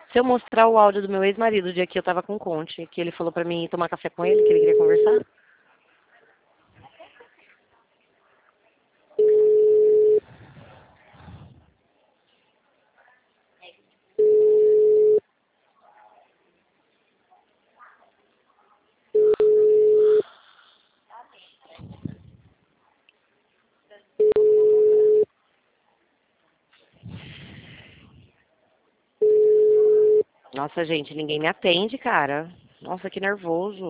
Se eu mostrar o áudio do meu ex-marido, o dia que eu tava com o Conte, que ele falou pra mim ir tomar café com ele, que ele queria conversar. Nossa, gente, ninguém me atende, cara. Nossa, que nervoso.